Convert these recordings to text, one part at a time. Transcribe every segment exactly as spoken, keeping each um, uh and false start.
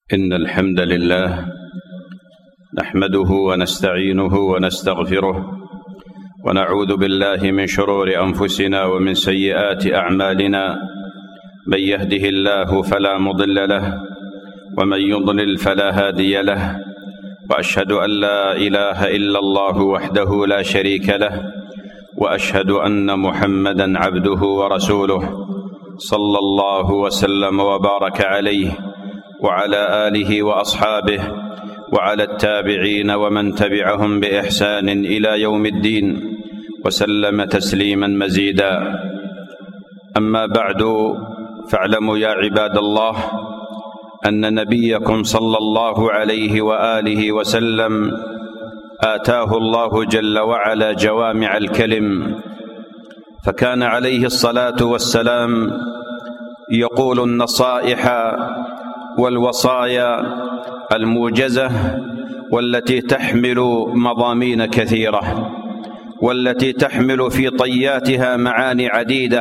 إن الحمد لله نحمده ونستعينه ونستغفره ونعوذ بالله من شرور أنفسنا ومن سيئات أعمالنا. من يهده الله فلا مضل له ومن يضلل فلا هادي له، وأشهد أن لا إله إلا الله وحده لا شريك له، وأشهد أن محمدًا عبده ورسوله صلى الله وسلم وبارك عليه وعلى آله وأصحابه وعلى التابعين ومن تبعهم بإحسان إلى يوم الدين وسلم تسليما مزيدا. أما بعد، فاعلموا يا عباد الله أن نبيكم صلى الله عليه وآله وسلم آتاه الله جل وعلا جوامع الكلم، فكان عليه الصلاة والسلام يقول النصائح والوصايا الموجزة والتي تحمل مضامين كثيرة، والتي تحمل في طياتها معاني عديدة،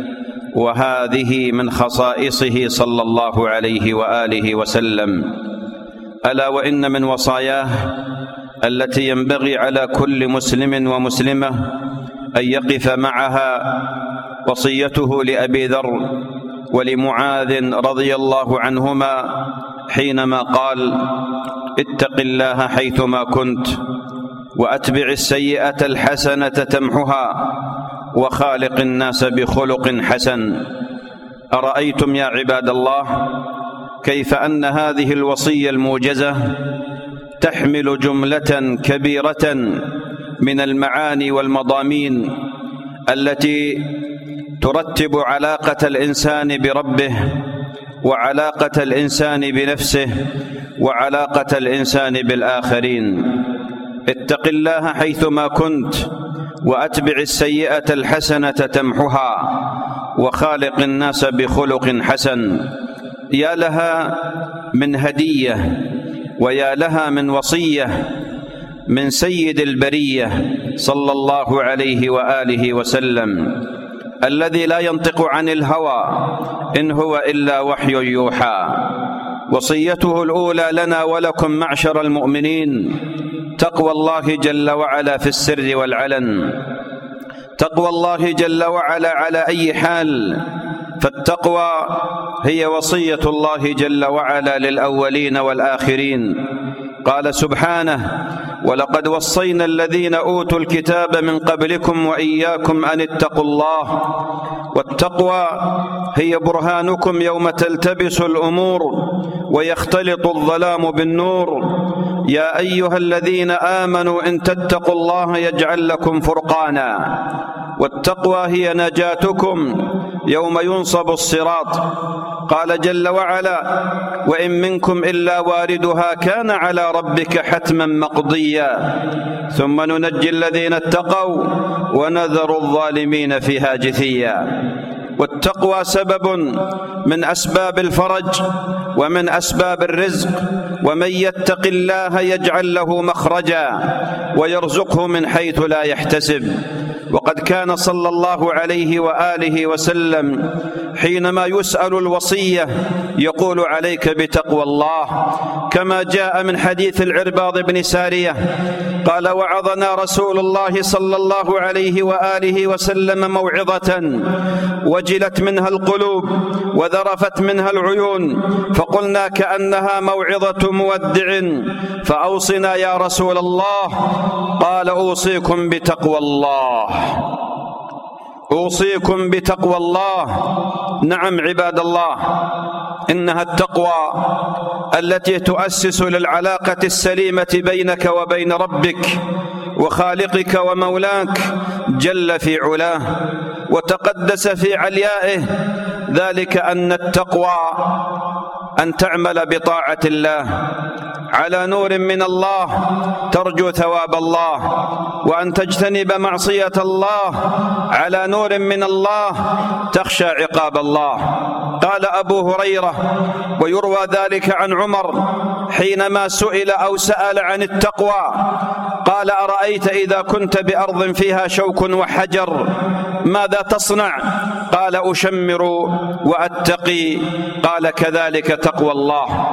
وهذه من خصائصه صلى الله عليه وآله وسلم. ألا وإن من وصاياه التي ينبغي على كل مسلم ومسلمة أن يقف معها وصيته لأبي ذر ولمعاذ رضي الله عنهما حينما قال: اتق الله حيثما كنت وأتبع السيئة الحسنة تمحها وخالق الناس بخلق حسن. أرأيتم يا عباد الله كيف أن هذه الوصية الموجزة تحمل جملة كبيرة من المعاني والمضامين التي ترتب علاقة الإنسان بربه، وعلاقة الإنسان بنفسه، وعلاقة الإنسان بالآخرين. اتق الله حيثما كنت وأتبع السيئة الحسنة تمحها وخالق الناس بخلق حسن. يا لها من هدية ويا لها من وصية من سيد البرية صلى الله عليه وآله وسلم، الذي لا ينطق عن الهوى إن هو إلا وحي يوحى. وصيته الأولى لنا ولكم معشر المؤمنين تقوى الله جل وعلا في السر والعلن، تقوى الله جل وعلا على أي حال، فالتقوى هي وصية الله جل وعلا للأولين والآخرين. قال سبحانه: ولقد وصينا الذين أوتوا الكتاب من قبلكم وإياكم أن اتقوا الله. والتقوى هي برهانكم يوم تلتبس الأمور ويختلط الظلام بالنور. يا أيها الذين آمنوا إن تتقوا الله يجعل لكم فرقانا. والتقوى هي نجاتكم يوم ينصب الصراط. قال جل وعلا: وإن منكم إلا واردها كان على ربك حتما مقضيا ثم ننجي الذين اتقوا ونذر الظالمين فيها جثيا. والتقوى سبب من أسباب الفرج ومن أسباب الرزق، ومن يتق الله يجعل له مخرجا ويرزقه من حيث لا يحتسب. وقد كان صلى الله عليه وآله وسلم حينما يسأل الوصية يقول: عليك بتقوى الله، كما جاء من حديث العرباض بن سارية قال: وعظنا رسول الله صلى الله عليه وآله وسلم موعظة وجلت منها القلوب وذرفت منها العيون، فقلنا كأنها موعظة مودع، فأوصنا يا رسول الله. قال: أوصيكم بتقوى الله، أوصيكم بتقوى الله. نعم عباد الله، إنها التقوى التي تؤسس للعلاقة السليمة بينك وبين ربك وخالقك ومولاك جل في علاه وتقدس في عليائه. ذلك أن التقوى أن تعمل بطاعة الله على نور من الله ترجو ثواب الله، وأن تجتنب معصية الله على نور من الله تخشى عقاب الله. قال أبو هريرة، ويروى ذلك عن عمر حينما سئل أو سأل عن التقوى قال: أرأيت إذا كنت بأرض فيها شوك وحجر ماذا تصنع؟ قال: أشمر وأتقي. قال: كذلك تقوى الله.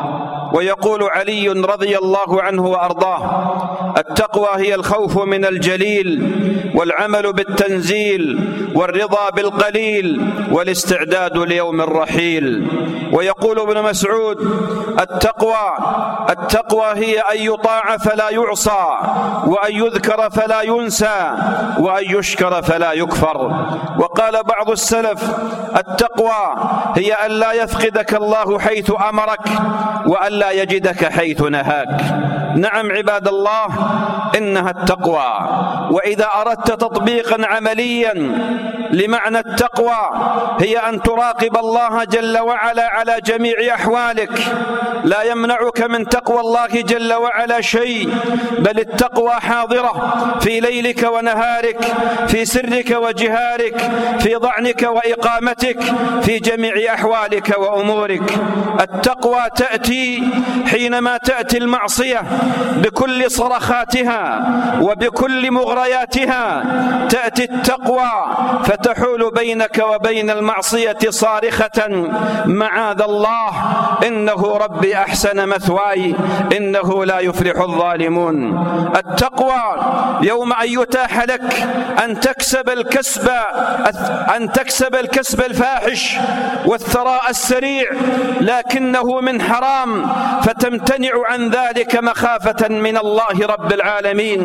ويقول علي رضي الله عنه وأرضاه: التقوى هي الخوف من الجليل، والعمل بالتنزيل، والرضا بالقليل، والاستعداد ليوم الرحيل. ويقول ابن مسعود: التقوى التقوى هي أن يطاع فلا يعصى، وأن يذكر فلا ينسى، وأن يشكر فلا يكفر. وقال بعض السلف: التقوى هي أن لا يفقدك الله حيث أمرك، وأن لا يجدك حيث نهاك. نعم عباد الله، إنها التقوى. وإذا أردت تطبيقا عمليا لمعنى التقوى، هي أن تراقب الله جل وعلا على جميع أحوالك. لا يمنعك من تقوى الله جل وعلا شيء، بل التقوى حاضرة في ليلك ونهارك، في سرك وجهارك، في ضعنك وإقامتك، في جميع أحوالك وأمورك. التقوى تأتي حينما تأتي المعصية بكل صرخاتها وبكل مغرياتها. تأتي التقوى فتحول بينك وبين المعصية صارخة: معاذ الله، إنه ربي أحسن مثواي، إنه لا يفلح الظالمون. التقوى يوم أن يتاح لك أن تكسب الكسب أن تكسب الكسب الفاحش والثراء السريع، لكنه من حرام، فتمتنع عن ذلك مخافة من الله رب العالمين.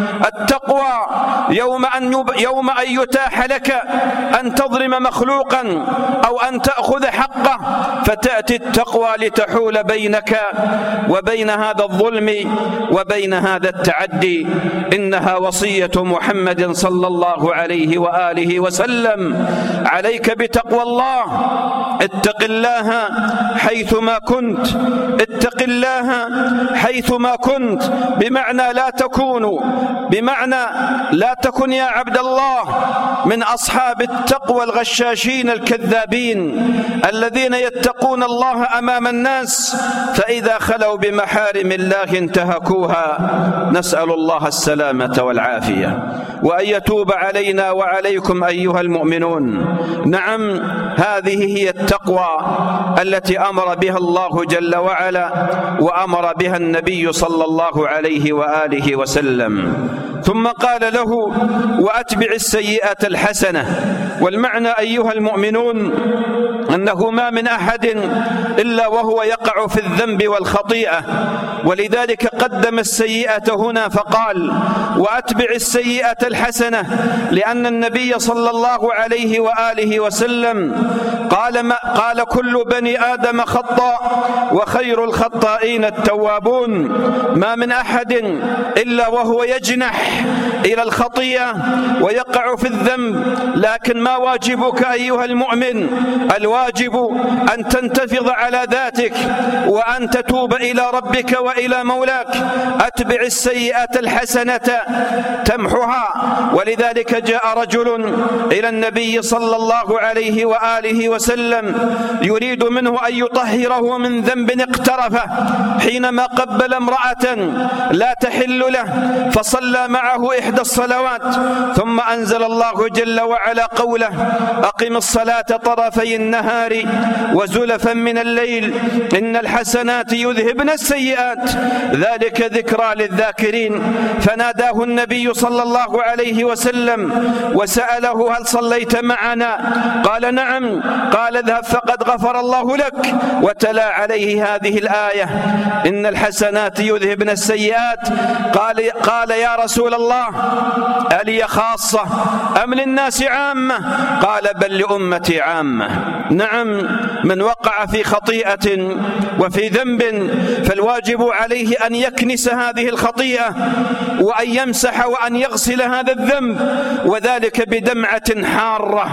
التقوى يوم أن يب... يوم أن يتاح لك أن تظلم مخلوقا أو أن تأخذ حقه، فتأتي التقوى لتحول بينك وبين هذا الظلم وبين هذا التعدي. إنها وصية محمد صلى الله عليه وآله وسلم: عليك بتقوى الله، اتق الله حيثما كنت، اتق الله حيثما كنت، بمعنى لا تكون بمعنى لا تكن يا عبد الله من أصحاب التقوى الغشاشين الكذابين الذين يتقون الله أمام الناس، فإذا خلوا بمحارم الله انتهكوها. نسأل الله السلامة والعافية، وأن يتوب علينا وعليكم أيها المؤمنون. نعم، هذه هي التقوى التي أمر بها الله جل وعلا، وأمر بها النبي صلى الله عليه وآله وسلم. ثم قال له: وأتبع السيئة الحسنة. والمعنى أيها المؤمنون أنه ما من أحد إلا وهو يقع في الذنب والخطيئة، ولذلك قدم السيئة هنا فقال: وأتبع السيئة الحسنة، لأن النبي صلى الله عليه وآله وسلم قال, ما قال: كل بني آدم خطاء، وخير الخطائين التوابون. ما من أحد إلا وهو يجنح إلى الخطيئة ويقع في الذنب، لكن ما واجبك أيها المؤمن؟ الواجب أن تنتفض على ذاتك وأن تتوب إلى ربك وإلى مولاك. أتبع السيئة الحسنة تمحها. ولذلك جاء رجل إلى النبي صلى الله عليه وآله وسلم يريد منه أن يطهره من ذنب اقترفه، حينما قبل امرأة لا تحل له فصلى معه إحدى الصلوات، ثم أنزل الله جل وعلا قوله: أقم الصلاة طرفي النهار وزلفا من الليل، إن الحسنات يذهبن السيئات، ذلك ذكرى للذاكرين. فناداه النبي صلى الله عليه وسلم وسأله: هل صليت معنا؟ قال: نعم. قال: اذهب فقد غفر الله لك. وتلا عليه هذه الآية: إن الحسنات يذهبن السيئات. قال, قال يا رسول الله، ألي خاصة أم للناس عامة؟ قال: بل لأمتي عامة. نعم، من وقع في خطيئة وفي ذنب فالواجب عليه أن يكنس هذه الخطيئة، وأن يمسح وأن يغسل هذا الذنب، وذلك بدمعة حارة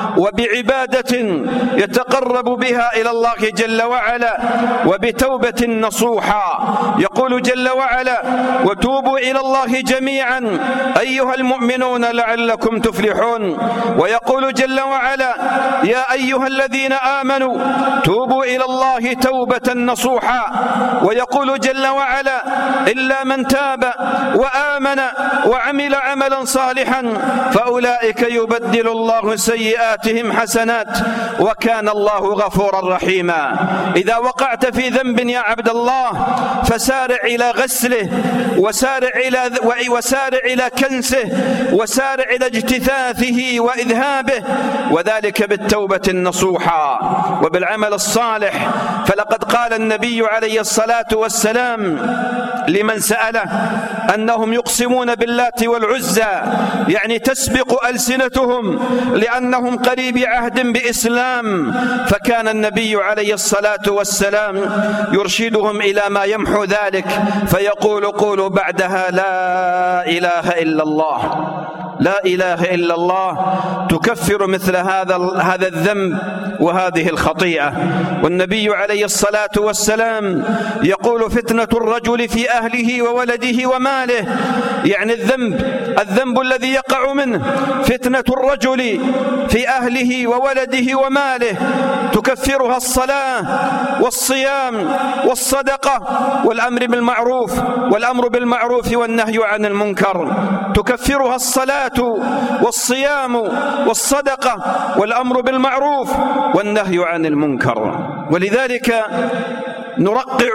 وبعبادة يتقرب بها إلى الله جل وعلا، وبتوبة نصوحة. يقول جل وعلا: وتوبوا إلى الله جميعا أيها المؤمنون لعلكم تفلحون. ويقول جل وعلا: يا أيها الذين آمنوا توبوا إلى الله توبة نصوحا. ويقول جل وعلا: إلا من تاب وآمن وعمل عملا صالحا فأولئك يبدل الله سيئاتهم حسنات وكان الله غفورا رحيما. إذا وقعت وقعت في ذنب يا عبد الله فسارع إلى غسله، وسارع إلى وسارع إلى كنسه، وسارع إلى اجتثاثه وإذهابه، وذلك بالتوبة النصوحة وبالعمل الصالح. فلقد قال النبي عليه الصلاة والسلام لمن سأله أنهم يقسمون باللات والعزى، يعني تسبق ألسنتهم لأنهم قريب عهد بإسلام، فكان النبي عليه الصلاة والسلام يرشدهم إلى ما يمحو ذلك، فيقول قولوا بعدها لا إله إلا الله، لا إله إلا الله تكفر مثل هذا هذا الذنب وهذه الخطيئة. والنبي عليه الصلاة والسلام يقول فتنة الرجل في أهله وولده وماله، يعني الذنب الذنب الذي يقع منه فتنة الرجل في أهله وولده وماله تكفرها الصلاة والصيام والصدقة والأمر بالمعروف والأمر بالمعروف والنهي عن المنكر، تكفرها الصلاة والصيام والصدقة والأمر بالمعروف والنهي عن المنكر. ولذلك نرقع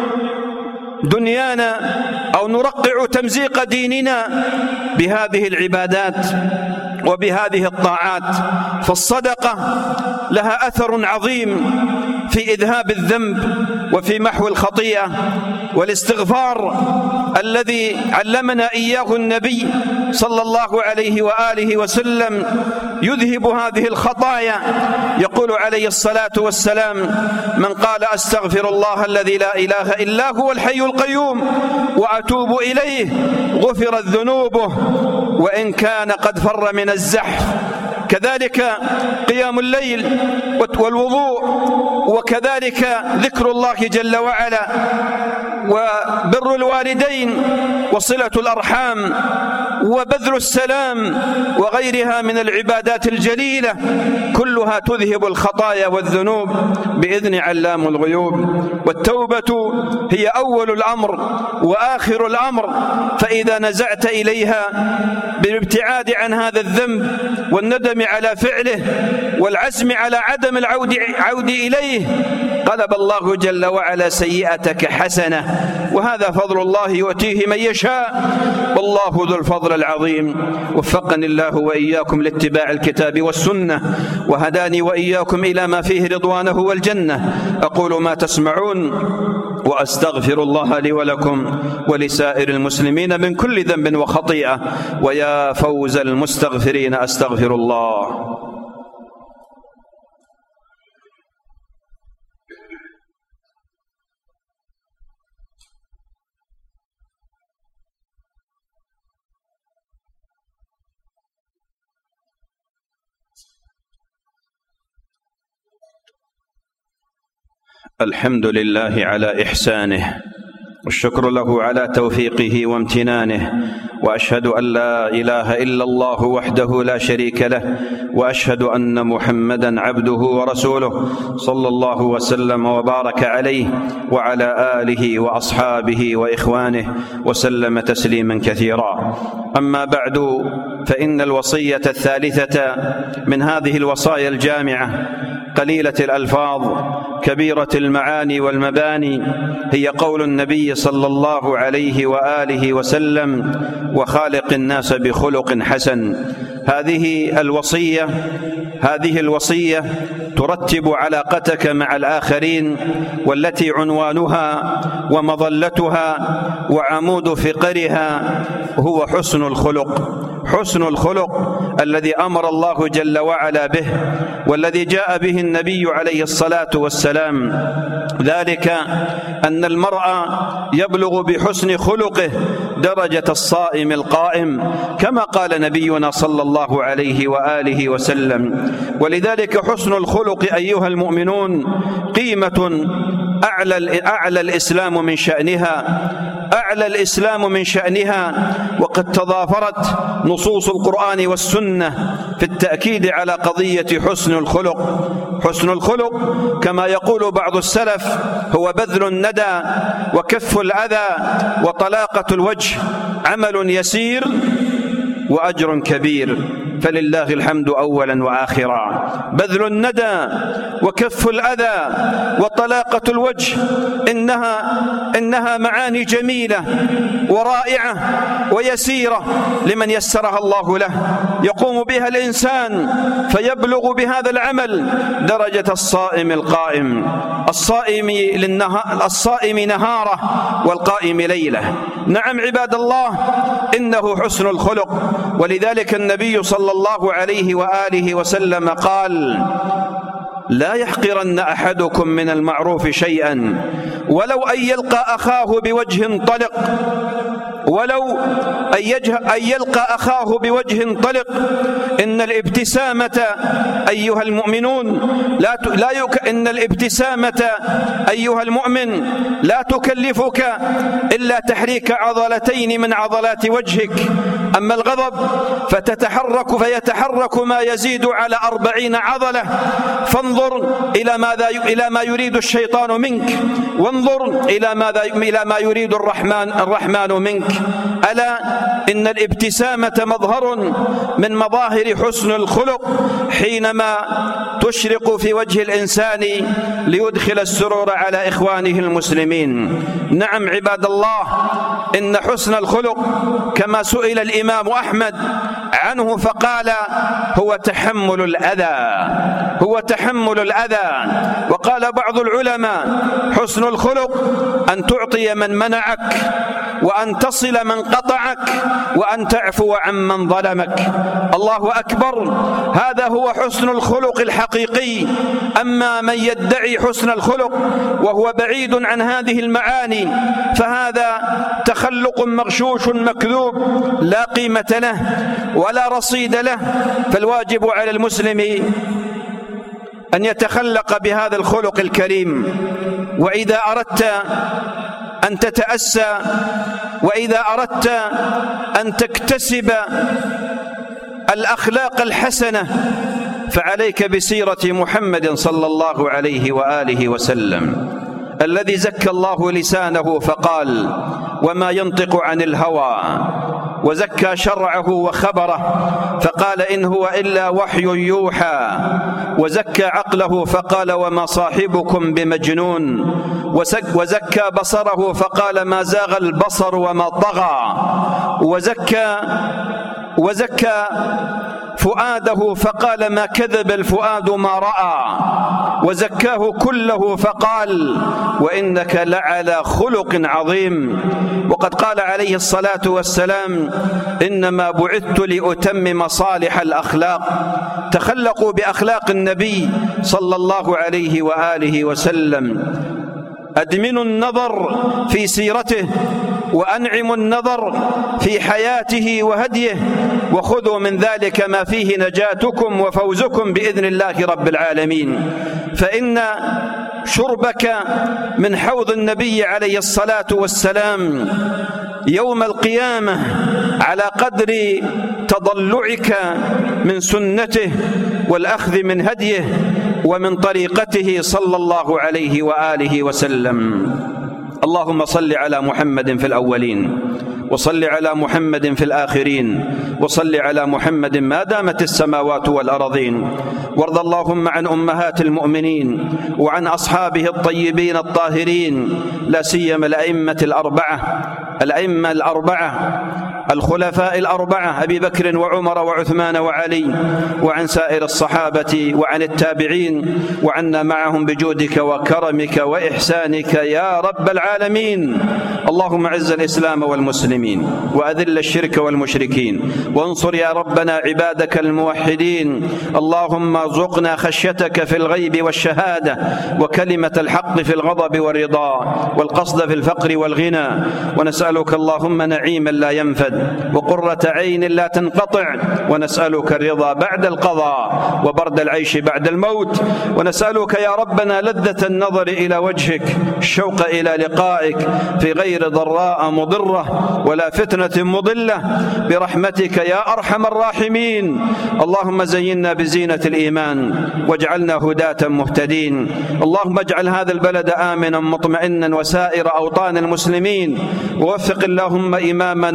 دنيانا أو نرقع تمزيق ديننا بهذه العبادات وبهذه الطاعات، فالصدقة لها أثر عظيم في إذهاب الذنب وفي محو الخطيئة، والاستغفار الذي علمنا إياه النبي صلى الله عليه وآله وسلم يذهب هذه الخطايا. يقول عليه الصلاة والسلام من قال أستغفر الله الذي لا إله إلا هو الحي القيوم وأتوب إليه غفرت ذنوبه وإن كان قد فر من الزحف. كذلك قيام الليل والوضوء، وكذلك ذكر الله جل وعلا، وبر الوالدين وصلة الأرحام وبذل السلام وغيرها من العبادات الجليلة، كلها تذهب الخطايا والذنوب بإذن علام الغيوب. والتوبة هي أول الأمر وآخر الأمر، فإذا نزعت إليها بالابتعاد عن هذا الذنب والندم على فعله والعزم على عدم العود عود إليه قلب الله جل وعلا سيئتك حسنة، وهذا فضل الله يؤتيه من يشاء والله ذو الفضل العظيم. وفقني الله وإياكم لاتباع الكتاب والسنة، وهداني وإياكم إلى ما فيه رضوانه والجنة. أقول ما تسمعون وأستغفر الله لي ولكم ولسائر المسلمين من كل ذنب وخطيئة، ويا فوز المستغفرين أستغفر الله. الحمد لله على إحسانه، والشكر له على توفيقه وامتنانه، وأشهد أن لا إله إلا الله وحده لا شريك له، وأشهد أن محمدا عبده ورسوله صلى الله وسلم وبارك عليه وعلى آله وأصحابه وإخوانه وسلم تسليما كثيرا. أما بعد، فإن الوصية الثالثة من هذه الوصايا الجامعة قليلة الألفاظ كبيرة المعاني والمباني هي قول النبي صلى الله عليه وآله وسلم: وخالق الناس بخلق حسن. هذه الوصية هذه الوصية ترتب علاقتك مع الآخرين، والتي عنوانها ومظلتها وعمود فقرها هو حسن الخلق. حسن الخلق الذي أمر الله جل وعلا به، والذي جاء به النبي عليه الصلاة والسلام، ذلك أن المرء يبلغ بحسن خلقه درجة الصائم القائم، كما قال نبينا صلى الله عليه وآله وسلم. ولذلك حسن الخلق أيها المؤمنون قيمة أعلى, أعلى الإسلام من شأنها أعلى الإسلام من شأنها وقد تضافرت نصوص القرآن والسنة في التأكيد على قضية حسن الخلق. حسن الخلق كما يقول بعض السلف هو بذل الندى وكف الأذى وطلاقة الوجه، عمل يسير وأجر كبير. فلله الحمد أولا وآخرا. بذل الندى وكف الأذى وطلاقة الوجه إنها, إنها معاني جميلة ورائعة ويسيرة لمن يسرها الله له، يقوم بها الإنسان فيبلغ بهذا العمل درجة الصائم القائم، الصائم, للنهار الصائم نهاره والقائم ليله. نعم عباد الله، إنه حسن الخلق، ولذلك النبي صلى الله عليه وآله وسلم قال: لا يحقرن أحدكم من المعروف شيئا ولو أن يلقى أخاه بوجه طلق ولو أن يلقى أخاه بوجه طلق. إن الابتسامة أيها المؤمنون لا ت... لا يك... إن الابتسامة أيها المؤمن لا تكلفك إلا تحريك عضلتين من عضلات وجهك، أما الغضب فتتحرك فيتحرك ما يزيد على أربعين عضلة. فانظر إلى ماذا إلى ما يريد الشيطان منك، وانظر إلى ماذا إلى ما يريد الرحمن الرحمن منك. ألا إن الابتسامة مظهر من مظاهر حسن الخلق حينما تشرق في وجه الإنسان ليدخل السرور على إخوانه المسلمين. نعم عباد الله، إن حسن الخلق كما سئل الإمام أحمد عنه فقال: هو تحمل الأذى، هو تحمل الأذى. وقال بعض العلماء: حسن الخلق أن تعطي من منعك، وأن تصل من قطعك، وأن تعفو عمن ظلمك. الله أكبر، هذا هو حسن الخلق الحقيقي. أما من يدعي حسن الخلق وهو بعيد عن هذه المعاني فهذا تخلق مغشوش مكذوب لا قيمة له ولا رصيد له. فالواجب على المسلم أن يتخلق بهذا الخلق الكريم. وإذا أردت أن تتأسى، وإذا أردت أن تكتسب الأخلاق الحسنة فعليك بسيرة محمد صلى الله عليه وآله وسلم، الذي زكى الله لسانه فقال: وما ينطق عن الهوى، وزكى شرعه وخبره فقال: إن هو إلا وحي يوحى، وزكى عقله فقال: وما صاحبكم بمجنون، وزكى بصره فقال: ما زاغ البصر وما طغى، وزكى وزكى فؤاده فقال: ما كذب الفؤاد ما رأى، وزكاه كله فقال: وإنك لعلى خلق عظيم. وقد قال عليه الصلاة والسلام: إنما بعثت لأتمم صالح الأخلاق. تخلقوا بأخلاق النبي صلى الله عليه وآله وسلم. أدمنوا النظر في سيرته، وأنعموا النظر في حياته وهديه، وخذوا من ذلك ما فيه نجاتكم وفوزكم بإذن الله رب العالمين. فإن شربك من حوض النبي عليه الصلاة والسلام يوم القيامة على قدر تضلعك من سنته والأخذ من هديه ومن طريقته صلى الله عليه وآله وسلم. اللهم صل على محمد في الأولين، وصل على محمد في الآخرين، وصل على محمد ما دامت السماوات والأرضين. وارض اللهم عن أمهات المؤمنين وعن أصحابه الطيبين الطاهرين، لا سيما الأئمة الأربعة الأئمة الأربعة الخلفاء الأربعة أبي بكر وعمر وعثمان وعلي، وعن سائر الصحابة وعن التابعين، وعنا معهم بجودك وكرمك وإحسانك يا رب العالمين. اللهم أعز الإسلام والمسلمين، وأذل الشرك والمشركين، وانصر يا ربنا عبادك الموحدين. اللهم ارزقنا خشيتك في الغيب والشهادة، وكلمة الحق في الغضب والرضا، والقصد في الفقر والغنى. ونسألك اللهم نعيما لا ينفد، وقرة عين لا تنقطع، ونسألك الرضا بعد القضاء، وبرد العيش بعد الموت. ونسألك يا ربنا لذة النظر إلى وجهك، الشوق إلى لقائك في غير ضراء مضرة ولا فتنة مضلة، برحمتك يا أرحم الراحمين. اللهم زينا بزينة الإيمان، واجعلنا هداة مهتدين. اللهم اجعل هذا البلد آمنا مطمئنا وسائر أوطان المسلمين، ووفق اللهم إمامنا وولي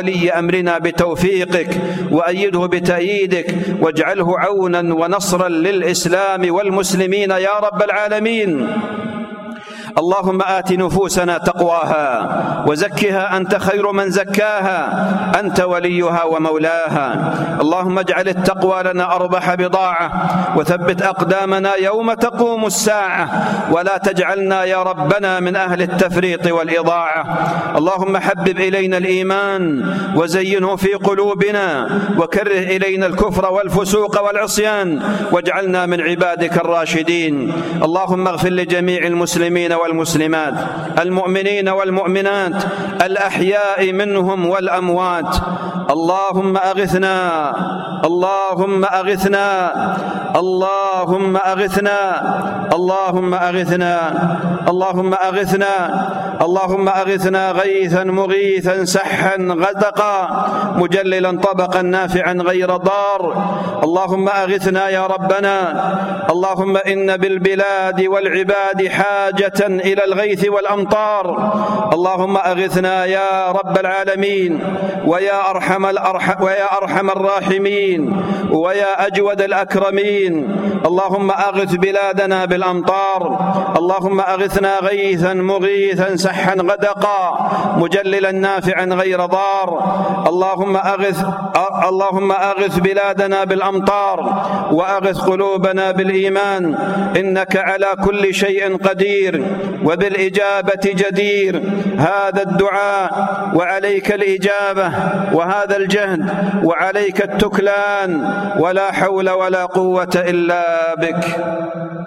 ولي أمرنا بتوفيقك، وأيده بتأييدك، واجعله عونا ونصرا للإسلام والمسلمين يا رب العالمين. اللهم آت نفوسنا تقواها وزكها أنت خير من زكاها، أنت وليها ومولاها. اللهم اجعل التقوى لنا أربح بضاعة، وثبت أقدامنا يوم تقوم الساعة، ولا تجعلنا يا ربنا من أهل التفريط والإضاعة. اللهم حبب إلينا الإيمان وزينه في قلوبنا، وكره إلينا الكفر والفسوق والعصيان، واجعلنا من عبادك الراشدين. اللهم اغفر لجميع المسلمين والمسلمات، المؤمنين والمؤمنات، الأحياء منهم والأموات. اللهم أغثنا، اللهم أغثنا، اللهم أغثنا، اللهم أغثنا، اللهم أغثنا، اللهم أغثنا غيثا مغيثا سحا غدقا مجللا طبقا نافعا غير ضار. اللهم أغثنا يا ربنا. اللهم إن بالبلاد والعباد حاجة إلى الغيث والأمطار. اللهم أغثنا يا رب العالمين، ويا أرحم الأرحم ويا أرحم الراحمين، ويا أجود الأكرمين. اللهم أغث بلادنا بالأمطار. اللهم أغثنا غيثا مغيثا سحا غدقا مجللا نافعا غير ضار. اللهم أغث اللهم أغث بلادنا بالأمطار، وأغث قلوبنا بالإيمان، إنك على كل شيء قدير وبالإجابة جدير. هذا الدعاء وعليك الإجابة، وهذا الجهد وعليك التكلان، ولا حول ولا قوة إلا بك.